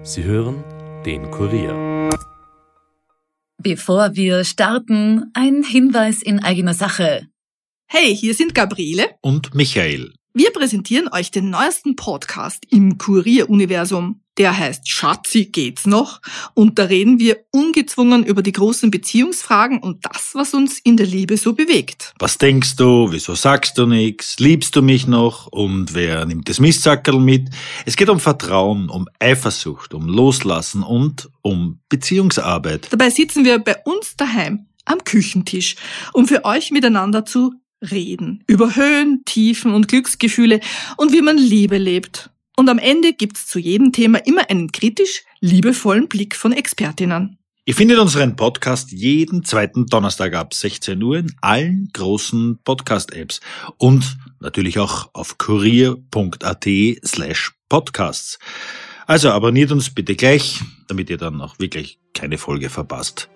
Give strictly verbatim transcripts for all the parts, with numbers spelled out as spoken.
Sie hören den Kurier. Bevor wir starten, ein Hinweis in eigener Sache. Hey, hier sind Gabriele und Michael. Wir präsentieren euch den neuesten Podcast im Kurier-Universum. Der heißt Schatzi, geht's noch? Und da reden wir ungezwungen über die großen Beziehungsfragen und das, was uns in der Liebe so bewegt. Was denkst du? Wieso sagst du nichts? Liebst du mich noch? Und wer nimmt das Mistsackerl mit? Es geht um Vertrauen, um Eifersucht, um Loslassen und um Beziehungsarbeit. Dabei sitzen wir bei uns daheim am Küchentisch, um für euch miteinander zu reden. Über Höhen, Tiefen und Glücksgefühle und wie man Liebe lebt. Und am Ende gibt's zu jedem Thema immer einen kritisch liebevollen Blick von Expertinnen. Ihr findet unseren Podcast jeden zweiten Donnerstag ab sechzehn Uhr in allen großen Podcast-Apps und natürlich auch auf kurier.at slash podcasts. Also abonniert uns bitte gleich, damit ihr dann auch wirklich keine Folge verpasst.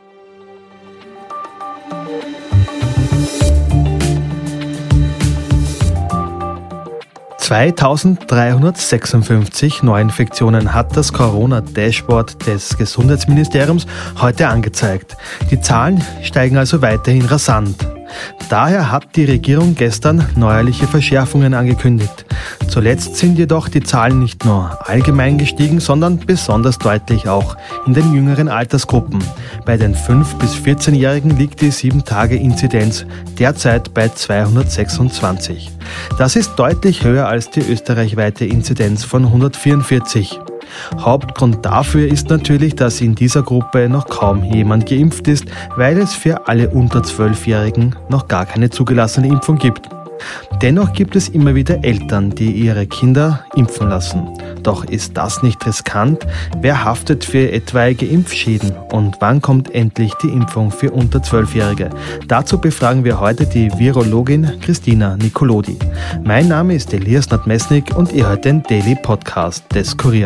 zweitausenddreihundertsechsundfünfzig Neuinfektionen hat das Corona-Dashboard des Gesundheitsministeriums heute angezeigt. Die Zahlen steigen also weiterhin rasant. Daher hat die Regierung gestern neuerliche Verschärfungen angekündigt. Zuletzt sind jedoch die Zahlen nicht nur allgemein gestiegen, sondern besonders deutlich auch in den jüngeren Altersgruppen. Bei den fünf- bis vierzehnjährigen liegt die sieben Tage Inzidenz derzeit bei zweihundertsechsundzwanzig. Das ist deutlich höher als die österreichweite Inzidenz von hundertvierundvierzig. Hauptgrund dafür ist natürlich, dass in dieser Gruppe noch kaum jemand geimpft ist, weil es für alle unter zwölfjährigen noch gar keine zugelassene Impfung gibt. Dennoch gibt es immer wieder Eltern, die ihre Kinder impfen lassen. Doch ist das nicht riskant? Wer haftet für etwaige Impfschäden? Und wann kommt endlich die Impfung für unter zwölfjährige? Dazu befragen wir heute die Virologin Christina Nicolodi. Mein Name ist Elias Nadmesnik und ihr hört den Daily Podcast des Kurier.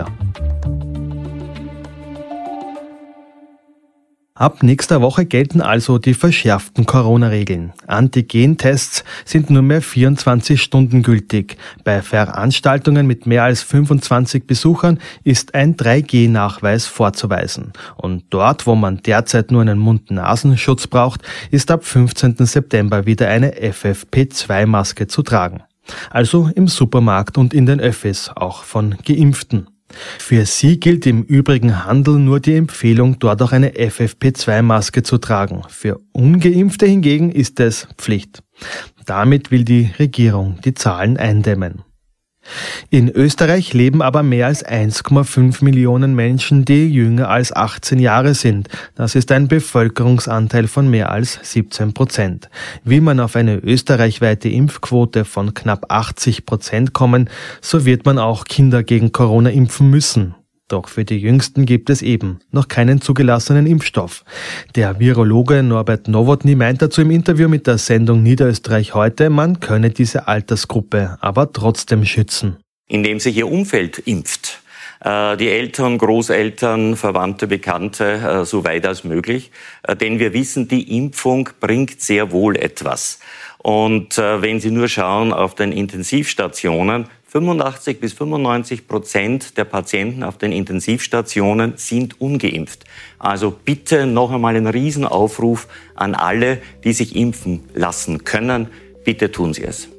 Ab nächster Woche gelten also die verschärften Corona-Regeln. Antigen-Tests sind nur mehr vierundzwanzig Stunden gültig. Bei Veranstaltungen mit mehr als fünfundzwanzig Besuchern ist ein drei G Nachweis vorzuweisen. Und dort, wo man derzeit nur einen Mund-Nasen-Schutz braucht, ist ab fünfzehnten September wieder eine F F P zwei Maske zu tragen. Also im Supermarkt und in den Öffis, auch von Geimpften. Für sie gilt im übrigen Handel nur die Empfehlung, dort auch eine F F P zwei Maske zu tragen. Für Ungeimpfte hingegen ist es Pflicht. Damit will die Regierung die Zahlen eindämmen. In Österreich leben aber mehr als eins Komma fünf Millionen Menschen, die jünger als achtzehn Jahre sind. Das ist ein Bevölkerungsanteil von mehr als siebzehn Prozent. Will man auf eine österreichweite Impfquote von knapp achtzig Prozent kommen, so wird man auch Kinder gegen Corona impfen müssen. Doch für die Jüngsten gibt es eben noch keinen zugelassenen Impfstoff. Der Virologe Norbert Nowotny meint dazu im Interview mit der Sendung Niederösterreich heute, man könne diese Altersgruppe aber trotzdem schützen. Indem sich ihr Umfeld impft. Die Eltern, Großeltern, Verwandte, Bekannte, so weit als möglich. Denn wir wissen, die Impfung bringt sehr wohl etwas. Und wenn Sie nur schauen auf den Intensivstationen, fünfundachtzig bis fünfundneunzig Prozent der Patienten auf den Intensivstationen sind ungeimpft. Also bitte noch einmal ein Riesenaufruf an alle, die sich impfen lassen können. Bitte tun Sie es.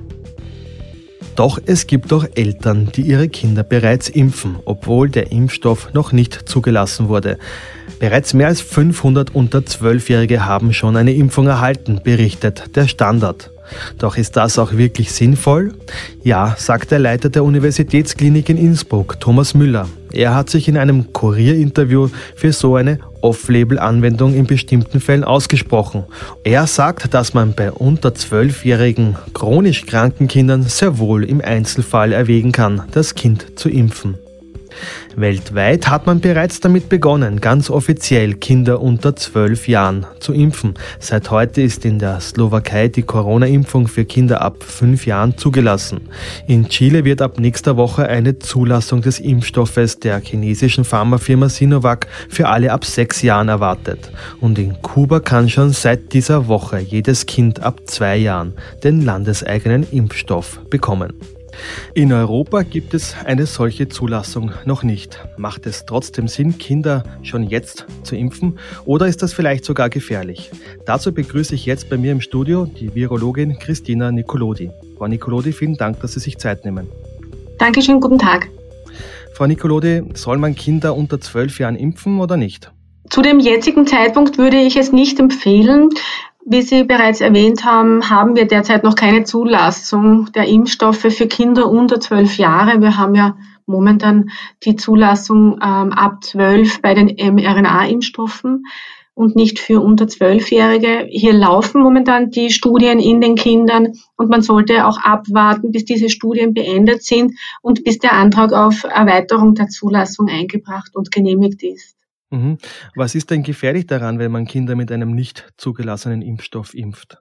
Doch es gibt auch Eltern, die ihre Kinder bereits impfen, obwohl der Impfstoff noch nicht zugelassen wurde. Bereits mehr als fünfhundert unter zwölfjährige haben schon eine Impfung erhalten, berichtet der Standard. Doch ist das auch wirklich sinnvoll? Ja, sagt der Leiter der Universitätsklinik in Innsbruck, Thomas Müller. Er hat sich in einem Kurier-Interview für so eine Off-Label-Anwendung in bestimmten Fällen ausgesprochen. Er sagt, dass man bei unter zwölfjährigen chronisch kranken Kindern sehr wohl im Einzelfall erwägen kann, das Kind zu impfen. Weltweit hat man bereits damit begonnen, ganz offiziell Kinder unter zwölf Jahren zu impfen. Seit heute ist in der Slowakei die Corona-Impfung für Kinder ab fünf Jahren zugelassen. In Chile wird ab nächster Woche eine Zulassung des Impfstoffes der chinesischen Pharmafirma Sinovac für alle ab sechs Jahren erwartet. Und in Kuba kann schon seit dieser Woche jedes Kind ab zwei Jahren den landeseigenen Impfstoff bekommen. In Europa gibt es eine solche Zulassung noch nicht. Macht es trotzdem Sinn, Kinder schon jetzt zu impfen, oder ist das vielleicht sogar gefährlich? Dazu begrüße ich jetzt bei mir im Studio die Virologin Christina Nicolodi. Frau Nicolodi, vielen Dank, dass Sie sich Zeit nehmen. Dankeschön, guten Tag. Frau Nicolodi, soll man Kinder unter zwölf Jahren impfen oder nicht? Zu dem jetzigen Zeitpunkt würde ich es nicht empfehlen. Wie Sie bereits erwähnt haben, haben wir derzeit noch keine Zulassung der Impfstoffe für Kinder unter zwölf Jahre. Wir haben ja momentan die Zulassung ähm, ab zwölf bei den mRNA-Impfstoffen und nicht für unter zwölfjährige. Hier laufen momentan die Studien in den Kindern und man sollte auch abwarten, bis diese Studien beendet sind und bis der Antrag auf Erweiterung der Zulassung eingebracht und genehmigt ist. Mhm. Was ist denn gefährlich daran, wenn man Kinder mit einem nicht zugelassenen Impfstoff impft?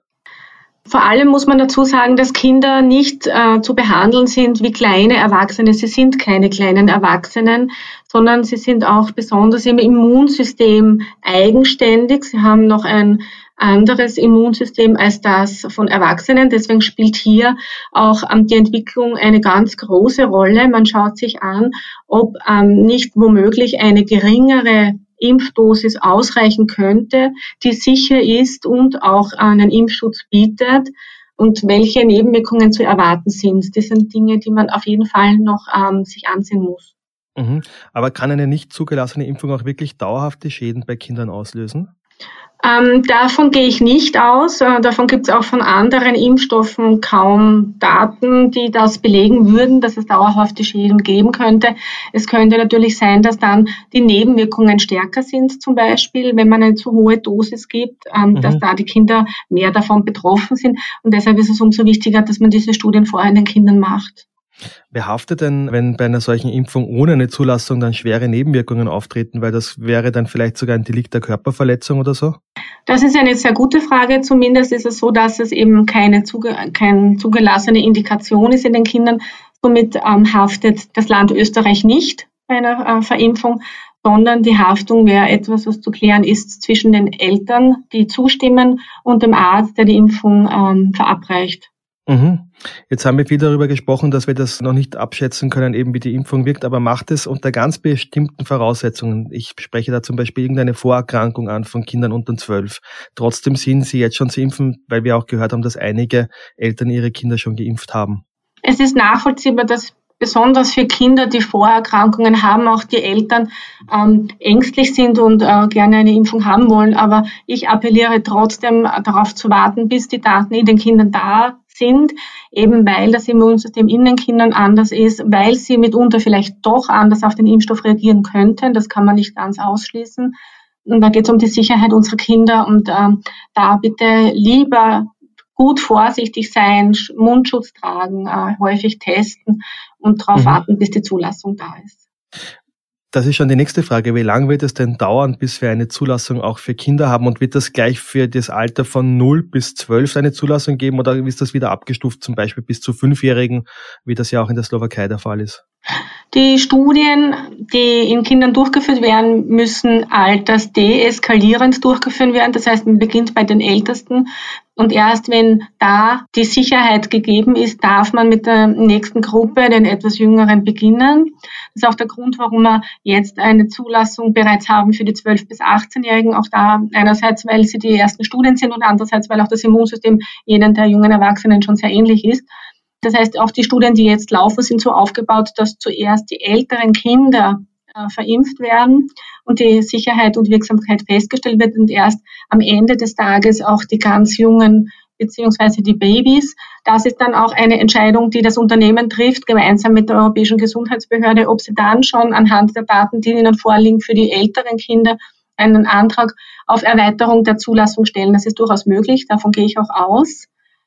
Vor allem muss man dazu sagen, dass Kinder nicht äh, zu behandeln sind wie kleine Erwachsene. Sie sind keine kleinen Erwachsenen, sondern sie sind auch besonders im Immunsystem eigenständig. Sie haben noch ein anderes Immunsystem als das von Erwachsenen. Deswegen spielt hier auch ähm, die Entwicklung eine ganz große Rolle. Man schaut sich an, ob ähm, nicht womöglich eine geringere Impfdosis ausreichen könnte, die sicher ist und auch einen Impfschutz bietet und welche Nebenwirkungen zu erwarten sind. Das sind Dinge, die man auf jeden Fall noch ähm, sich ansehen muss. Mhm. Aber kann eine nicht zugelassene Impfung auch wirklich dauerhafte Schäden bei Kindern auslösen? Ähm, davon gehe ich nicht aus. Äh, davon gibt es auch von anderen Impfstoffen kaum Daten, die das belegen würden, dass es dauerhafte Schäden geben könnte. Es könnte natürlich sein, dass dann die Nebenwirkungen stärker sind, zum Beispiel, wenn man eine zu hohe Dosis gibt, ähm, mhm. dass da die Kinder mehr davon betroffen sind. Und deshalb ist es umso wichtiger, dass man diese Studien vorher in den Kindern macht. Wer haftet denn, wenn bei einer solchen Impfung ohne eine Zulassung dann schwere Nebenwirkungen auftreten? Weil das wäre dann vielleicht sogar ein Delikt der Körperverletzung oder so? Das ist eine sehr gute Frage. Zumindest ist es so, dass es eben keine, zuge- keine zugelassene Indikation ist in den Kindern. Somit ähm, haftet das Land Österreich nicht bei einer äh, Verimpfung, sondern die Haftung wäre etwas, was zu klären ist zwischen den Eltern, die zustimmen, und dem Arzt, der die Impfung ähm, verabreicht. Mhm. Jetzt haben wir viel darüber gesprochen, dass wir das noch nicht abschätzen können, eben wie die Impfung wirkt, aber macht es unter ganz bestimmten Voraussetzungen. Ich spreche da zum Beispiel irgendeine Vorerkrankung an von Kindern unter zwölf. Trotzdem sind sie jetzt schon zu impfen, weil wir auch gehört haben, dass einige Eltern ihre Kinder schon geimpft haben. Es ist nachvollziehbar, dass besonders für Kinder, die Vorerkrankungen haben, auch die Eltern ähm, ängstlich sind und äh, gerne eine Impfung haben wollen. Aber ich appelliere trotzdem darauf zu warten, bis die Daten in den Kindern da sind, eben weil das Immunsystem in den Kindern anders ist, weil sie mitunter vielleicht doch anders auf den Impfstoff reagieren könnten. Das kann man nicht ganz ausschließen. Und da geht es um die Sicherheit unserer Kinder und ähm, da bitte lieber gut vorsichtig sein, Mundschutz tragen, äh, häufig testen und darauf mhm. warten, bis die Zulassung da ist. Das ist schon die nächste Frage. Wie lange wird es denn dauern, bis wir eine Zulassung auch für Kinder haben? Und wird das gleich für das Alter von null bis zwölf eine Zulassung geben oder ist das wieder abgestuft, zum Beispiel bis zu Fünfjährigen, wie das ja auch in der Slowakei der Fall ist? Die Studien, die in Kindern durchgeführt werden, müssen altersdeeskalierend durchgeführt werden. Das heißt, man beginnt bei den Ältesten und erst wenn da die Sicherheit gegeben ist, darf man mit der nächsten Gruppe, den etwas Jüngeren, beginnen. Das ist auch der Grund, warum wir jetzt eine Zulassung bereits haben für die zwölf- bis achtzehnjährigen. Auch da einerseits, weil sie die ersten Studien sind und andererseits, weil auch das Immunsystem jenen der jungen Erwachsenen schon sehr ähnlich ist. Das heißt, auch die Studien, die jetzt laufen, sind so aufgebaut, dass zuerst die älteren Kinder äh, verimpft werden und die Sicherheit und Wirksamkeit festgestellt wird und erst am Ende des Tages auch die ganz Jungen beziehungsweise die Babys. Das ist dann auch eine Entscheidung, die das Unternehmen trifft, gemeinsam mit der Europäischen Gesundheitsbehörde, ob sie dann schon anhand der Daten, die ihnen vorliegen, für die älteren Kinder einen Antrag auf Erweiterung der Zulassung stellen. Das ist durchaus möglich, davon gehe ich auch aus.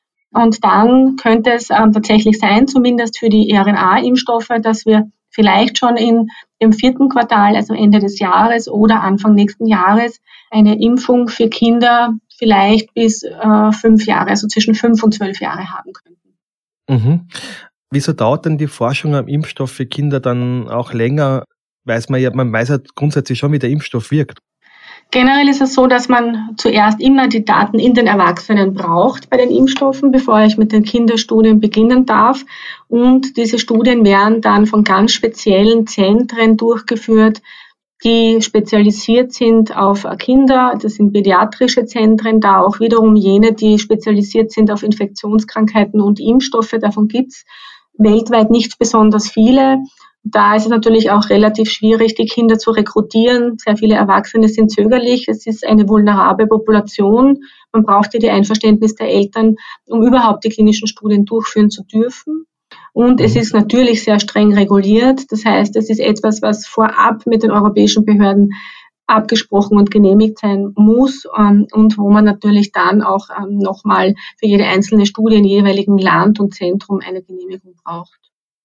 Und dann könnte es ähm, tatsächlich sein, zumindest für die R N A-Impfstoffe, dass wir vielleicht schon in im vierten Quartal, also Ende des Jahres oder Anfang nächsten Jahres, eine Impfung für Kinder vielleicht bis äh, fünf Jahre, also zwischen fünf und zwölf Jahre haben könnten. Mhm. Wieso dauert denn die Forschung am Impfstoff für Kinder dann auch länger? Weiß man ja, man weiß ja grundsätzlich schon, wie der Impfstoff wirkt. Generell ist es so, dass man zuerst immer die Daten in den Erwachsenen braucht bei den Impfstoffen, bevor ich mit den Kinderstudien beginnen darf. Und diese Studien werden dann von ganz speziellen Zentren durchgeführt, die spezialisiert sind auf Kinder. Das sind pädiatrische Zentren, da auch wiederum jene, die spezialisiert sind auf Infektionskrankheiten und Impfstoffe. Davon gibt's weltweit nicht besonders viele. Da ist es natürlich auch relativ schwierig, die Kinder zu rekrutieren. Sehr viele Erwachsene sind zögerlich. Es ist eine vulnerable Population. Man braucht ja die Einverständnis der Eltern, um überhaupt die klinischen Studien durchführen zu dürfen. Und es ist natürlich sehr streng reguliert. Das heißt, es ist etwas, was vorab mit den europäischen Behörden abgesprochen und genehmigt sein muss und wo man natürlich dann auch nochmal für jede einzelne Studie in jeweiligen Land und Zentrum eine Genehmigung braucht.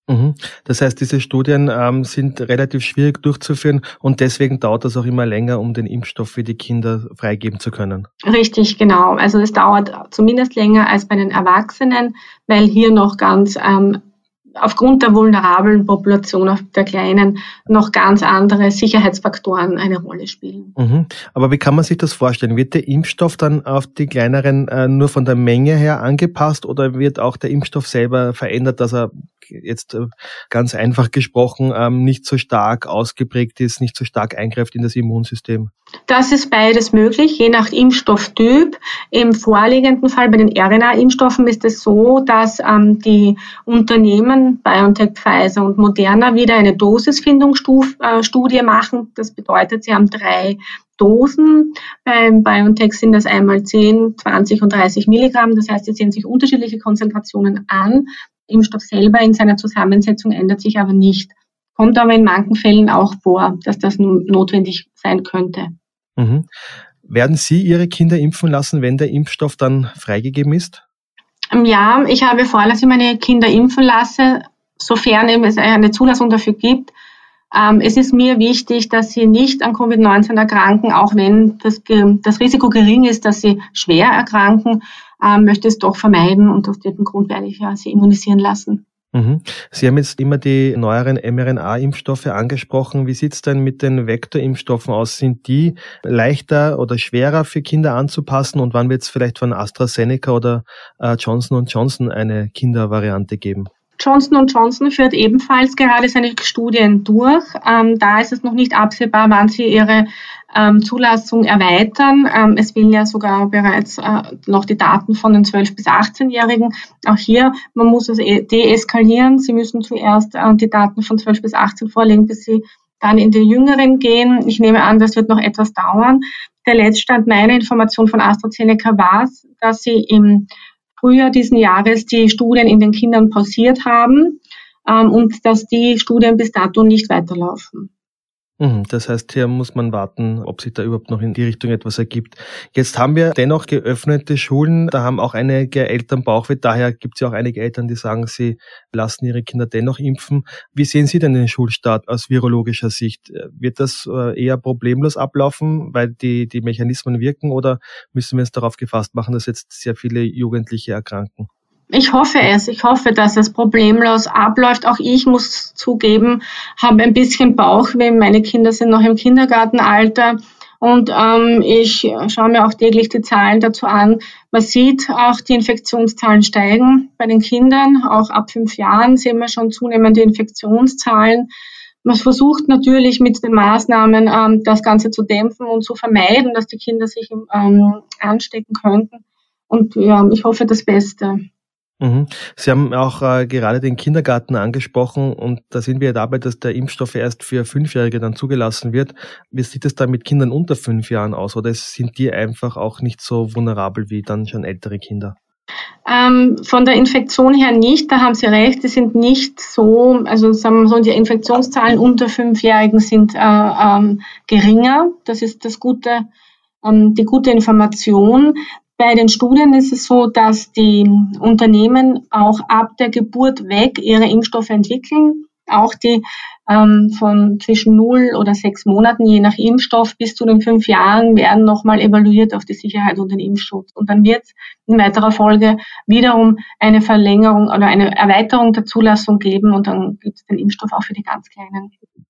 Das heißt, diese Studien ähm, sind relativ schwierig durchzuführen und deswegen dauert das auch immer länger, um den Impfstoff für die Kinder freigeben zu können. Richtig, genau. Also es dauert zumindest länger als bei den Erwachsenen, weil hier noch ganz ähm, aufgrund der vulnerablen Population, auf der kleinen, noch ganz andere Sicherheitsfaktoren eine Rolle spielen. Mhm. Aber wie kann man sich das vorstellen? Wird der Impfstoff dann auf die kleineren äh, nur von der Menge her angepasst oder wird auch der Impfstoff selber verändert, dass er jetzt äh, ganz einfach gesprochen ähm, nicht so stark ausgeprägt ist, nicht so stark eingreift in das Immunsystem? Das ist beides möglich, je nach Impfstofftyp. Im vorliegenden Fall bei den R N A-Impfstoffen ist es so, dass ähm, die Unternehmen BioNTech, Pfizer und Moderna wieder eine Dosisfindungsstudie machen. Das bedeutet, sie haben drei Dosen. Beim BioNTech sind das einmal zehn, zwanzig und dreißig Milligramm. Das heißt, sie sehen sich unterschiedliche Konzentrationen an. Der Impfstoff selber in seiner Zusammensetzung ändert sich aber nicht. Kommt aber in manchen Fällen auch vor, dass das notwendig sein könnte. Mhm. Werden Sie Ihre Kinder impfen lassen, wenn der Impfstoff dann freigegeben ist? Ja, ich habe vor, dass ich meine Kinder impfen lasse, sofern es eine Zulassung dafür gibt. Ähm, es ist mir wichtig, dass sie nicht an Covid neunzehn erkranken, auch wenn das, das Risiko gering ist, dass sie schwer erkranken, ähm, möchte es doch vermeiden und aus diesem Grund werde ich ja sie immunisieren lassen. Mhm. Sie haben jetzt immer die neueren mRNA-Impfstoffe angesprochen. Wie sieht's denn mit den Vektorimpfstoffen aus? Sind die leichter oder schwerer für Kinder anzupassen? Und wann wird es vielleicht von AstraZeneca oder äh, Johnson und Johnson eine Kindervariante geben? Johnson und Johnson führt ebenfalls gerade seine Studien durch. Ähm, da ist es noch nicht absehbar, wann sie ihre ähm, Zulassung erweitern. Ähm, es will ja sogar bereits äh, noch die Daten von den zwölf- bis achtzehnjährigen. Auch hier, man muss es deeskalieren. Sie müssen zuerst äh, die Daten von zwölf bis achtzehn vorlegen, bis sie dann in die Jüngeren gehen. Ich nehme an, das wird noch etwas dauern. Der Letztstand meiner Information von AstraZeneca war, dass sie im Frühjahr diesen Jahres die Studien in den Kindern pausiert haben ähm, und dass die Studien bis dato nicht weiterlaufen. Das heißt, hier muss man warten, ob sich da überhaupt noch in die Richtung etwas ergibt. Jetzt haben wir dennoch geöffnete Schulen, da haben auch einige Eltern Bauchweh, daher gibt es ja auch einige Eltern, die sagen, sie lassen ihre Kinder dennoch impfen. Wie sehen Sie denn den Schulstart aus virologischer Sicht? Wird das eher problemlos ablaufen, weil die, die Mechanismen wirken, oder müssen wir uns darauf gefasst machen, dass jetzt sehr viele Jugendliche erkranken? Ich hoffe es. Ich hoffe, dass es problemlos abläuft. Auch ich muss zugeben, habe ein bisschen Bauchweh. Meine Kinder sind noch im Kindergartenalter und ähm, ich schaue mir auch täglich die Zahlen dazu an. Man sieht auch, die Infektionszahlen steigen bei den Kindern. Auch ab fünf Jahren sehen wir schon zunehmende Infektionszahlen. Man versucht natürlich mit den Maßnahmen ähm, das Ganze zu dämpfen und zu vermeiden, dass die Kinder sich ähm, anstecken könnten. Und ja, ich hoffe das Beste. Sie haben auch äh, gerade den Kindergarten angesprochen und da sind wir ja dabei, dass der Impfstoff erst für Fünfjährige dann zugelassen wird. Wie sieht es da mit Kindern unter fünf Jahren aus, oder sind die einfach auch nicht so vulnerabel wie dann schon ältere Kinder? Ähm, von der Infektion her nicht, da haben Sie recht, die sind nicht so, also sagen wir so, die Infektionszahlen unter Fünfjährigen sind äh, ähm, geringer. Das ist das gute, ähm, die gute Information. Bei den Studien ist es so, dass die Unternehmen auch ab der Geburt weg ihre Impfstoffe entwickeln. Auch die ähm, von zwischen null oder sechs Monaten, je nach Impfstoff, bis zu den fünf Jahren werden nochmal evaluiert auf die Sicherheit und den Impfschutz. Und dann wird es in weiterer Folge wiederum eine Verlängerung oder eine Erweiterung der Zulassung geben und dann gibt es den Impfstoff auch für die ganz Kleinen.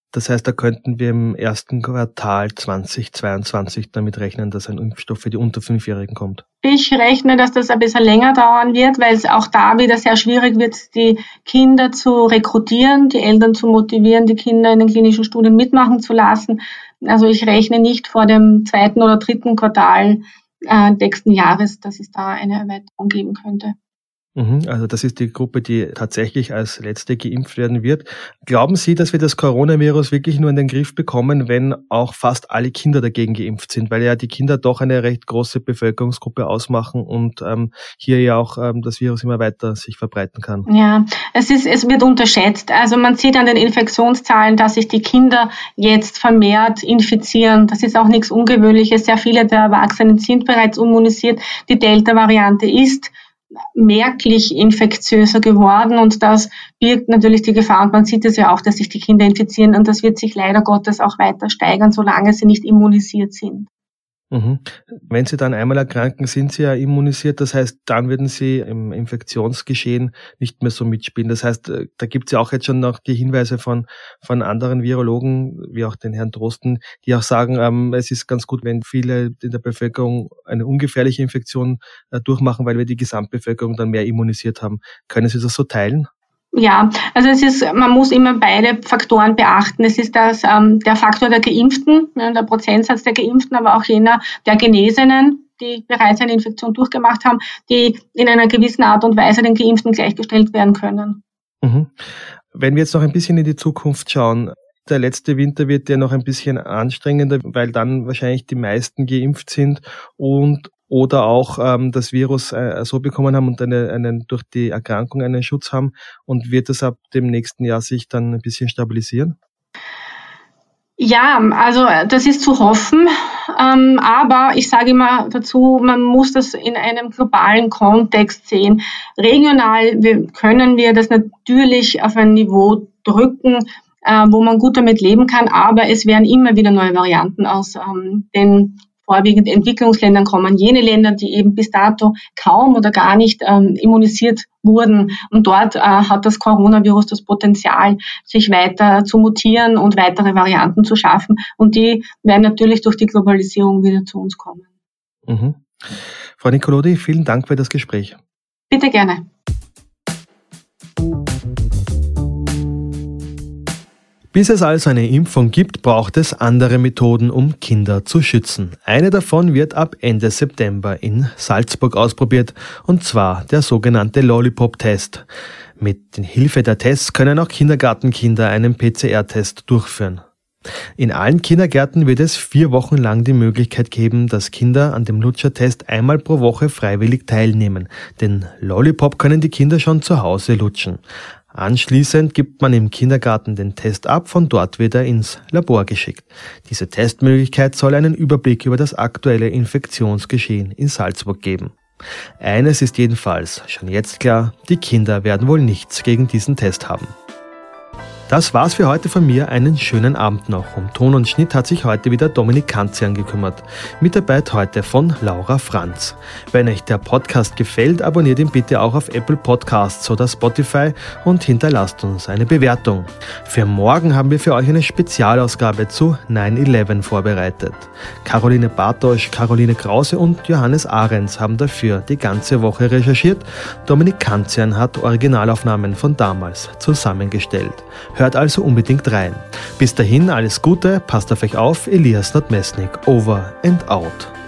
Das heißt, da könnten wir im ersten Quartal zweitausendzweiundzwanzig damit rechnen, dass ein Impfstoff für die unter Fünfjährigen kommt. Ich rechne, dass das ein bisschen länger dauern wird, weil es auch da wieder sehr schwierig wird, die Kinder zu rekrutieren, die Eltern zu motivieren, die Kinder in den klinischen Studien mitmachen zu lassen. Also ich rechne nicht vor dem zweiten oder dritten Quartal äh, nächsten Jahres, dass es da eine Erweiterung geben könnte. Also das ist die Gruppe, die tatsächlich als letzte geimpft werden wird. Glauben Sie, dass wir das Coronavirus wirklich nur in den Griff bekommen, wenn auch fast alle Kinder dagegen geimpft sind? Weil ja die Kinder doch eine recht große Bevölkerungsgruppe ausmachen und ähm, hier ja auch ähm, das Virus immer weiter sich verbreiten kann. Ja, es ist, es wird unterschätzt. Also man sieht an den Infektionszahlen, dass sich die Kinder jetzt vermehrt infizieren. Das ist auch nichts Ungewöhnliches. Sehr viele der Erwachsenen sind bereits immunisiert. Die Delta-Variante ist merklich infektiöser geworden und das birgt natürlich die Gefahr und man sieht es ja auch, dass sich die Kinder infizieren und das wird sich leider Gottes auch weiter steigern, solange sie nicht immunisiert sind. Mhm. Wenn Sie dann einmal erkranken, sind Sie ja immunisiert, das heißt, dann würden Sie im Infektionsgeschehen nicht mehr so mitspielen. Das heißt, da gibt es ja auch jetzt schon noch die Hinweise von von anderen Virologen, wie auch den Herrn Drosten, die auch sagen, ähm, es ist ganz gut, wenn viele in der Bevölkerung eine ungefährliche Infektion äh, durchmachen, weil wir die Gesamtbevölkerung dann mehr immunisiert haben. Können Sie das so teilen? Ja, also es ist, man muss immer beide Faktoren beachten. Es ist das ähm, der Faktor der Geimpften, ja, der Prozentsatz der Geimpften, aber auch jener der Genesenen, die bereits eine Infektion durchgemacht haben, die in einer gewissen Art und Weise den Geimpften gleichgestellt werden können. Mhm. Wenn wir jetzt noch ein bisschen in die Zukunft schauen, der letzte Winter wird ja noch ein bisschen anstrengender, weil dann wahrscheinlich die meisten geimpft sind und oder auch ähm, das Virus äh, so bekommen haben und eine, einen durch die Erkrankung einen Schutz haben und wird es ab dem nächsten Jahr sich dann ein bisschen stabilisieren? Ja, also das ist zu hoffen, ähm, aber ich sage immer dazu, man muss das in einem globalen Kontext sehen. Regional wir, können wir das natürlich auf ein Niveau drücken, äh, wo man gut damit leben kann, aber es werden immer wieder neue Varianten aus ähm, den vorwiegend Entwicklungsländern kommen, jene Länder, die eben bis dato kaum oder gar nicht ähm, immunisiert wurden. Und dort äh, hat das Coronavirus das Potenzial, sich weiter zu mutieren und weitere Varianten zu schaffen. Und die werden natürlich durch die Globalisierung wieder zu uns kommen. Mhm. Frau Nicolodi, vielen Dank für das Gespräch. Bitte gerne. Bis es also eine Impfung gibt, braucht es andere Methoden, um Kinder zu schützen. Eine davon wird ab Ende September in Salzburg ausprobiert, und zwar der sogenannte Lollipop-Test. Mit Hilfe der Tests können auch Kindergartenkinder einen P C R-Test durchführen. In allen Kindergärten wird es vier Wochen lang die Möglichkeit geben, dass Kinder an dem Lutschertest einmal pro Woche freiwillig teilnehmen. Den Lollipop können die Kinder schon zu Hause lutschen. Anschließend gibt man im Kindergarten den Test ab, von dort wird er ins Labor geschickt. Diese Testmöglichkeit soll einen Überblick über das aktuelle Infektionsgeschehen in Salzburg geben. Eines ist jedenfalls schon jetzt klar, die Kinder werden wohl nichts gegen diesen Test haben. Das war's für heute von mir. Einen schönen Abend noch. Um Ton und Schnitt hat sich heute wieder Dominik Kanzian gekümmert. Mitarbeit heute von Laura Franz. Wenn euch der Podcast gefällt, abonniert ihn bitte auch auf Apple Podcasts oder Spotify und hinterlasst uns eine Bewertung. Für morgen haben wir für euch eine Spezialausgabe zu nine eleven vorbereitet. Caroline Bartosch, Caroline Krause und Johannes Ahrens haben dafür die ganze Woche recherchiert. Dominik Kanzian hat Originalaufnahmen von damals zusammengestellt. Hört also unbedingt rein. Bis dahin alles Gute, passt auf euch auf, Elias Nordmesnik, over and out.